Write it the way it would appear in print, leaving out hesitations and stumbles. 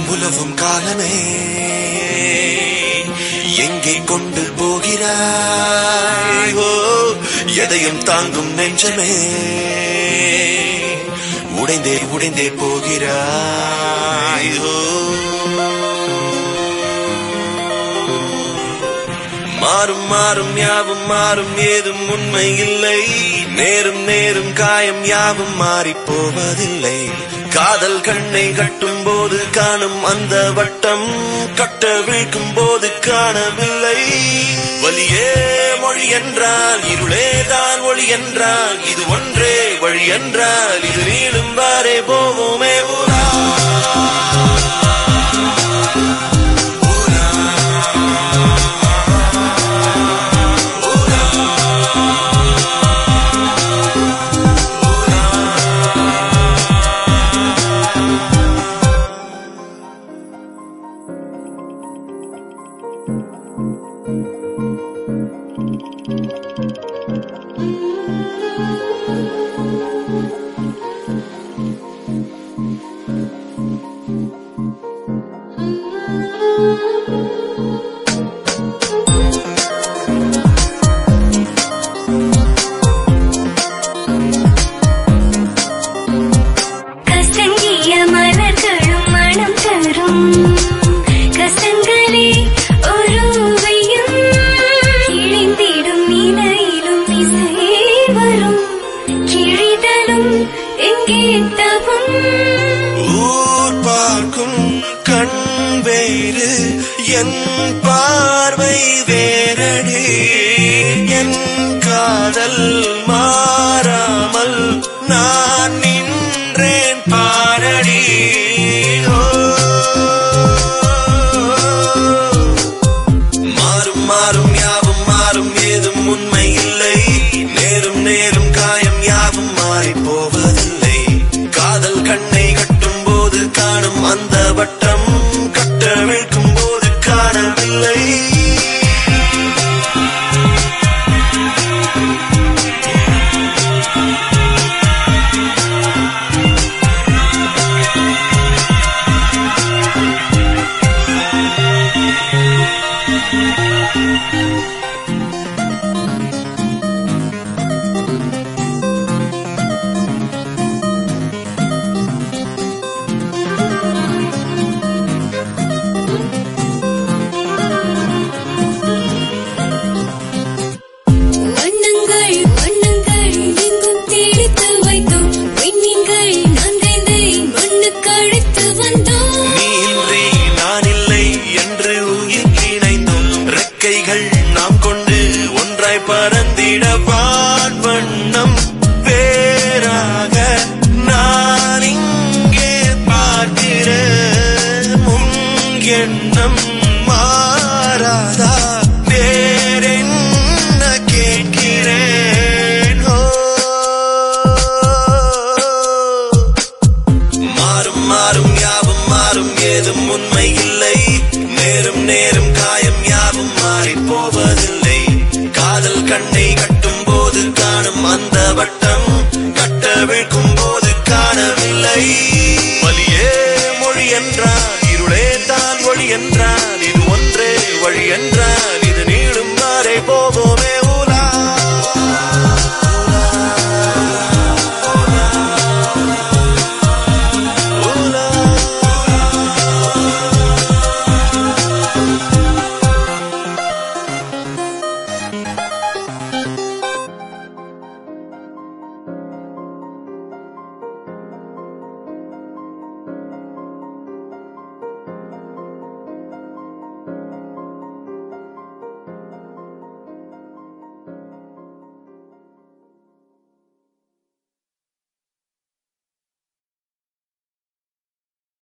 உலவும் காலமே எங்கே கொண்டு போகிறாய்? எதையும் தாங்கும் நெஞ்சமே உடைந்தே உடைந்தே போகிறாய். மாறும் மாறும் யாவும் மாறும், ஏதும் உண்மை இல்லை. நேரும் நேரும் காயம் யாவும் மாறி போவதில்லை. காதல் கண்ணை கட்டும் போது காணும் அந்த வட்டம், கட்ட விழிக்கும் போது காணவில்லை. வலியே மொழி என்றால் இருளே தான் ஒளி என்றால், இது ஒன்றே வழி என்றால் இது நீளும் வாரே போவோமே ஊரா. ஊர் பார்க்கும் கண் வேறு, என் பார்வை வேறடி. என் காதல் மாறாமல் நான் நின்றேன் பாரடி. மாறும் மாறும் யாவும் மாறும், ஏதும் உண்மை இல்லை. நேரும் நேரும் காயம் யாவும் மாறி போவதில்லை. காதல் கண்ணை கட்டும் போது காணும் அந்த வட்டம், கட்ட விழ்க்கும் போது காணவில்லை. நாம் கொண்டு ஒன்றாய் பறந்திட வான் வண்ணம் வேறாக நான் இங்கே பார்க்கிறேன். முன் எண்ணம் மாறாதா, வேறென்ன கேட்கிறேன். மாறும் மாறும் யாவும் மாறும், ஏதும் உண்மை இல்லை. நேரும் நேரும் காயம் யாவும் மாறி போவதில்லை. காதல் கண்ணை கட்டும் போது காணும் அந்த வட்டம்,